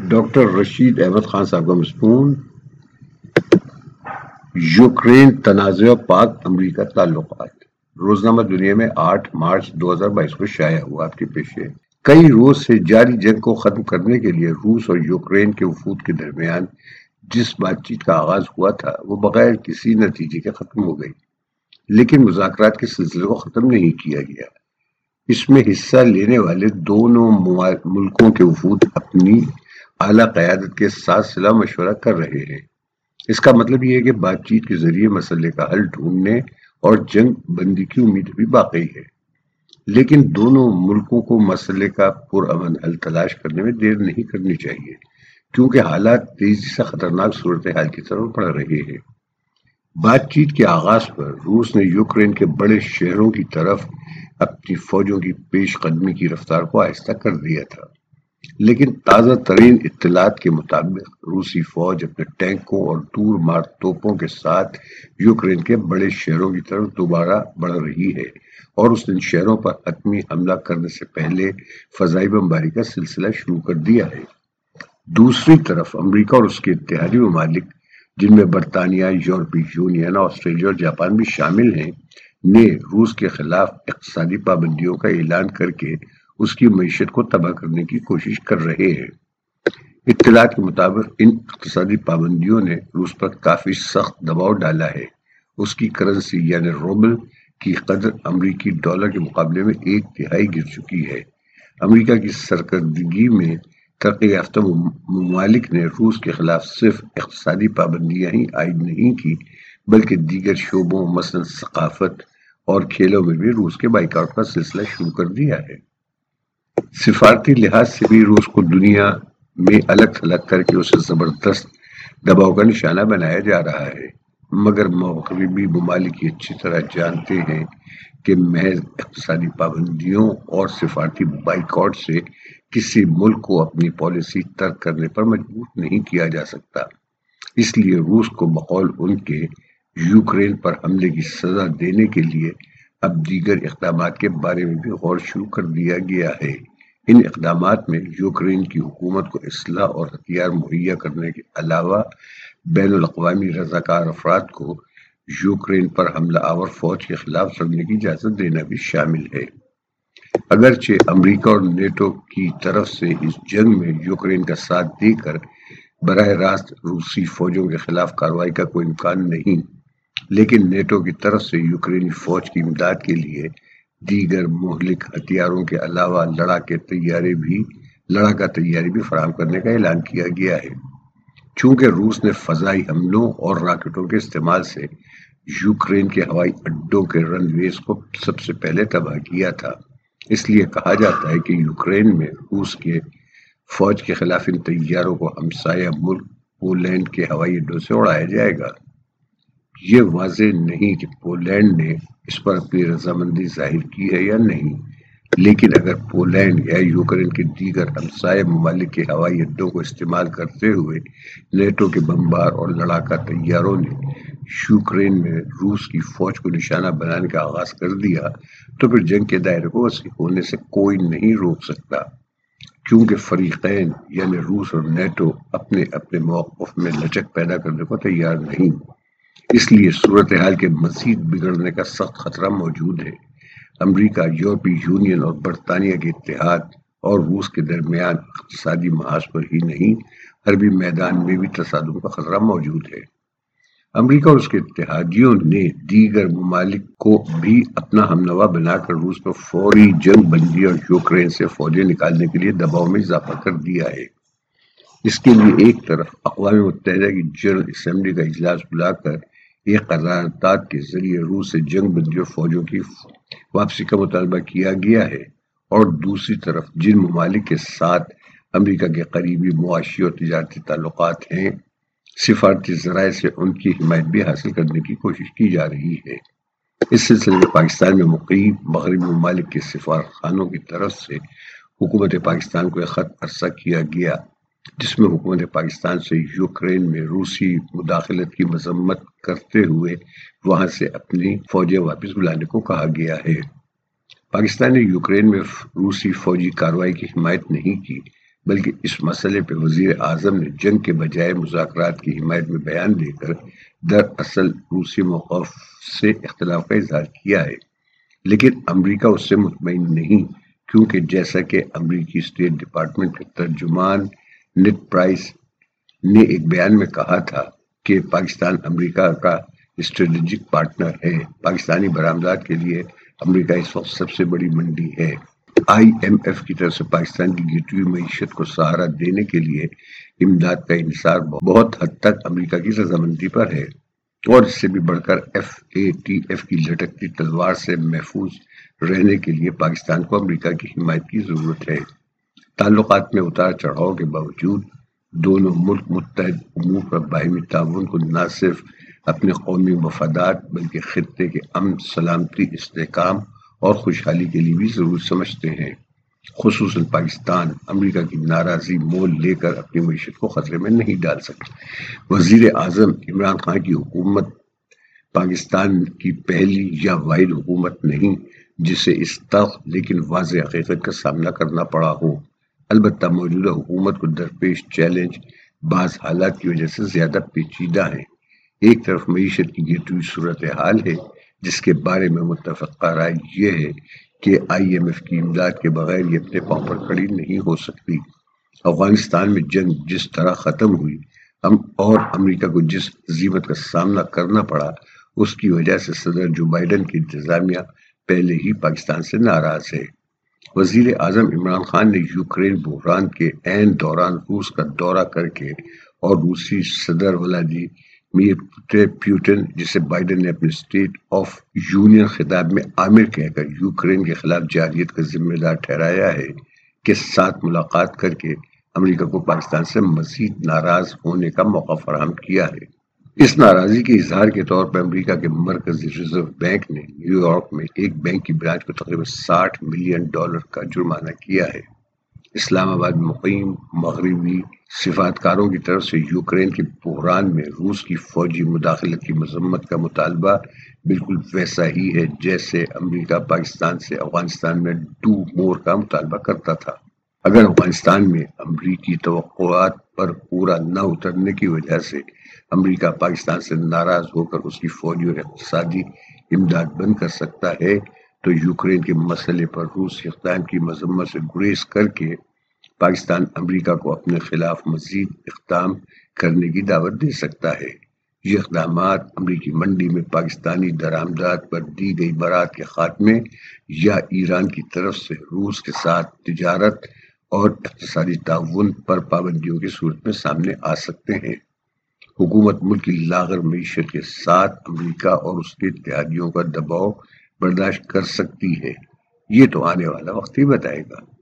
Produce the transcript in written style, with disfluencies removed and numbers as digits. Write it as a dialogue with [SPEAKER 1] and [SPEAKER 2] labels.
[SPEAKER 1] Doctor Rashid Ahmad Khan صاحب کا مضمون یوکرین تنازع و پاک امریکہ تعلقات روزنامہ دنیا میں 8 مارچ 2022 کو شائع ہوا۔ آپ کے پیش ہے کئی روز سے جاری جنگ کو ختم کرنے کے لیے روس اور یوکرین کے وفود کے درمیان جس بات چیت کا آغاز ہوا تھا وہ بغیر کسی نتیجے کے ختم ہو گئی، لیکن مذاکرات کے سلسلے کو ختم نہیں کیا گیا۔ اس میں حصہ لینے والے دونوں ملکوں کے وفود اپنی اعلیٰ قیادت کے ساتھ صلاح مشورہ کر رہے ہیں۔ اس کا مطلب یہ ہے کہ بات چیت کے ذریعے مسئلے کا حل ڈھونڈنے اور جنگ بندی کی امید بھی باقی ہے، لیکن دونوں ملکوں کو مسئلے کا پرامن حل تلاش کرنے میں دیر نہیں کرنی چاہیے، کیونکہ حالات تیزی سے خطرناک صورتحال کی طرف بڑھ رہے ہیں۔ بات چیت کے آغاز پر روس نے یوکرین کے بڑے شہروں کی طرف اپنی فوجوں کی پیش قدمی کی رفتار کو آہستہ کر دیا تھا، لیکن تازہ ترین اطلاعات کے مطابق روسی فوج اپنے ٹینکوں اور دور مار توپوں کے ساتھ یوکرین کے بڑے شہروں کی طرف دوبارہ بڑھ رہی ہے اور اس نے ان شہروں پر حتمی حملہ کرنے سے پہلے فضائی بمباری کا سلسلہ شروع کر دیا ہے۔ دوسری طرف امریکہ اور اس کے اتحادی ممالک، جن میں برطانیہ، یورپی یونین، آسٹریلیا اور جاپان بھی شامل ہیں، نے روس کے خلاف اقتصادی پابندیوں کا اعلان کر کے اس کی معیشت کو تباہ کرنے کی کوشش کر رہے ہیں۔ اطلاعات کے مطابق ان اقتصادی پابندیوں نے روس پر کافی سخت دباؤ ڈالا ہے۔ اس کی کرنسی یعنی روبل کی قدر امریکی ڈالر کے مقابلے میں 1/3 گر چکی ہے۔ امریکہ کی سرکردگی میں ترقی یافتہ ممالک نے روس کے خلاف صرف اقتصادی پابندیاں ہی عائد نہیں کی، بلکہ دیگر شعبوں مثلا ثقافت اور کھیلوں میں بھی روس کے بائیکاٹ کا سلسلہ شروع کر دیا ہے۔ سفارتی لحاظ سے بھی روس کو دنیا میں الگ تھلگ کر کے اسے زبردست دباؤ کا نشانہ بنایا جا رہا ہے، مگر مغربی ممالک یہ اچھی طرح جانتے ہیں کہ محض اقتصادی پابندیوں اور سفارتی بائیکاٹ سے کسی ملک کو اپنی پالیسی ترک کرنے پر مجبور نہیں کیا جا سکتا۔ اس لیے روس کو بقول ان کے یوکرین پر حملے کی سزا دینے کے لیے اب دیگر اقدامات کے بارے میں بھی غور شروع کر دیا گیا ہے۔ ان اقدامات میں یوکرین کی حکومت کو اسلحہ اور ہتھیار مہیا کرنے کے علاوہ بین الاقوامی رضاکار افراد کو یوکرین پر حملہ آور فوج کے خلاف لڑنے کی اجازت دینا بھی شامل ہے۔ اگرچہ امریکہ اور نیٹو کی طرف سے اس جنگ میں یوکرین کا ساتھ دے کر براہ راست روسی فوجوں کے خلاف کارروائی کا کوئی امکان نہیں، لیکن نیٹو کی طرف سے یوکرینی فوج کی امداد کے لیے دیگر مہلک ہتھیاروں کے علاوہ لڑاکا تیاری بھی فراہم کرنے کا اعلان کیا گیا ہے۔ چونکہ روس نے فضائی حملوں اور راکٹوں کے استعمال سے یوکرین کے ہوائی اڈوں کے رن ویز کو سب سے پہلے تباہ کیا تھا، اس لیے کہا جاتا ہے کہ یوکرین میں روس کے فوج کے خلاف ان طیاروں کو ہمسایہ ملک پولینڈ کے ہوائی اڈوں سے اڑایا جائے گا۔ یہ واضح نہیں کہ پولینڈ نے اس پر اپنی رضامندی ظاہر کی ہے یا نہیں، لیکن اگر پولینڈ یا یوکرین کے دیگر ہمسایہ ممالک کے ہوائی اڈوں کو استعمال کرتے ہوئے نیٹو کے بمبار اور لڑاکا طیاروں نے یوکرین میں روس کی فوج کو نشانہ بنانے کا آغاز کر دیا تو پھر جنگ کے دائرے کو وسیع ہونے سے کوئی نہیں روک سکتا، کیونکہ فریقین یعنی روس اور نیٹو اپنے اپنے موقف میں لچک پیدا کرنے کو تیار نہیں۔ اس لیے صورتحال کے مزید بگڑنے کا سخت خطرہ موجود ہے۔ امریکہ، یورپی یونین اور برطانیہ کے اتحاد اور روس کے درمیان اقتصادی محاذ پر ہی نہیں، حربی میدان میں بھی تصادم کا خطرہ موجود ہے۔ امریکہ اور اس کے اتحادیوں نے دیگر ممالک کو بھی اپنا ہمنوا بنا کر روس پر فوری جنگ بندی اور یوکرین سے فوجیں نکالنے کے لیے دباؤ میں اضافہ کر دیا ہے۔ اس کے لیے ایک طرف اقوام متحدہ کی جنرل اسمبلی کا اجلاس بلا کر ایک قرارداد کے ذریعے روس سے جنگ بندی اور فوجوں کی واپسی کا مطالبہ کیا گیا ہے، اور دوسری طرف جن ممالک کے ساتھ امریکہ کے قریبی معاشی اور تجارتی تعلقات ہیں، سفارتی ذرائع سے ان کی حمایت بھی حاصل کرنے کی کوشش کی جا رہی ہے۔ اس سلسلے میں پاکستان میں مقیم مغربی ممالک کے سفارتخانوں کی طرف سے حکومت پاکستان کو ایک خط ارسال کیا گیا، جس میں حکومت پاکستان سے یوکرین میں روسی مداخلت کی مذمت کرتے ہوئے وہاں سے اپنی فوجیں واپس بلانے کو کہا گیا ہے۔ پاکستان نے یوکرین میں روسی فوجی کارروائی کی حمایت نہیں کی، بلکہ اس مسئلے پہ وزیر اعظم نے جنگ کے بجائے مذاکرات کی حمایت میں بیان دے کر دراصل روسی موقف سے اختلاف کا اظہار کیا ہے، لیکن امریکہ اس سے مطمئن نہیں، کیونکہ جیسا کہ امریکی اسٹیٹ ڈپارٹمنٹ کے ترجمان نیڈ پرائس نے ایک بیان میں کہا تھا کہ پاکستان امریکہ کا اسٹریٹجک پارٹنر ہے۔ پاکستانی برآمدات کے لیے امریکہ اس وقت سب سے بڑی منڈی ہے۔ IMF کی طرف سے پاکستان کی گرتی ہوئی معیشت کو سہارا دینے کے لیے امداد کا انحصار بہت حد تک امریکہ کی رضامندی پر ہے، اور اس سے بھی بڑھ کر FATF کی لٹکتی تلوار سے محفوظ رہنے کے لیے پاکستان کو امریکہ کی حمایت کی ضرورت ہے۔ تعلقات میں اتار چڑھاؤ کے باوجود دونوں ملک متحد امور پر باہمی تعاون کو نہ صرف اپنے قومی مفادات بلکہ خطے کے امن، سلامتی، استحکام اور خوشحالی کے لیے بھی ضرور سمجھتے ہیں۔ خصوصاً پاکستان امریکہ کی ناراضی مول لے کر اپنی معیشت کو خطرے میں نہیں ڈال سکتا۔ وزیر اعظم عمران خان کی حکومت پاکستان کی پہلی یا واحد حکومت نہیں جسے اس تلخ لیکن واضح حقیقت کا سامنا کرنا پڑا ہو۔ البتہ موجودہ حکومت کو درپیش چیلنج بعض حالات کی وجہ سے زیادہ پیچیدہ ہیں۔ ایک طرف معیشت کی گرتی ہوئی صورتحال ہے جس کے بارے میں متفقہ رائے یہ ہے کہ IMF کی امداد کے بغیر یہ اپنے پاؤں پر کھڑی نہیں ہو سکتی۔ افغانستان میں جنگ جس طرح ختم ہوئی اور امریکہ کو جس ہزیمت کا سامنا کرنا پڑا، اس کی وجہ سے صدر جو بائیڈن کی انتظامیہ پہلے ہی پاکستان سے ناراض ہے۔ وزیر اعظم عمران خان نے یوکرین بحران کے عین دوران روس کا دورہ کر کے اور روسی صدر ولادیمیر پوتن جسے بائیڈن نے اپنے اسٹیٹ آف یونین خطاب میں آمر کہہ کر یوکرین کے خلاف جارحیت کا ذمہ دار ٹھہرایا ہے، کے ساتھ ملاقات کر کے امریکہ کو پاکستان سے مزید ناراض ہونے کا موقع فراہم کیا ہے۔ اس ناراضی کے اظہار کے طور پر امریکہ کے مرکزی ریزرو بینک نے نیو یارک میں ایک بینک کی برانچ کو تقریباً $60 ملین کا جرمانہ کیا ہے۔ اسلام آباد میں مقیم مغربی سفارتکاروں کی طرف سے یوکرین کے بحران میں روس کی فوجی مداخلت کی مذمت کا مطالبہ بالکل ویسا ہی ہے جیسے امریکہ پاکستان سے افغانستان میں ڈو مور کا مطالبہ کرتا تھا۔ اگر افغانستان میں امریکی توقعات پر پورا نہ اترنے کی وجہ سے امریکہ پاکستان سے ناراض ہو کر اس کی فوجی اور اقتصادی امداد بند کر سکتا ہے، تو یوکرین کے مسئلے پر روسی اقدام کی مذمت سے گریز کر کے پاکستان امریکہ کو اپنے خلاف مزید اقدام کرنے کی دعوت دے سکتا ہے۔ یہ اقدامات امریکی منڈی میں پاکستانی درآمدات پر دی گئی برآمد کے خاتمے یا ایران کی طرف سے روس کے ساتھ تجارت اور اقتصادی تعاون پر پابندیوں کی صورت میں سامنے آ سکتے ہیں۔ حکومت ملک کی لاغر معیشت کے ساتھ امریکہ اور اس کے اتحادیوں کا دباؤ برداشت کر سکتی ہے، یہ تو آنے والا وقت ہی بتائے گا۔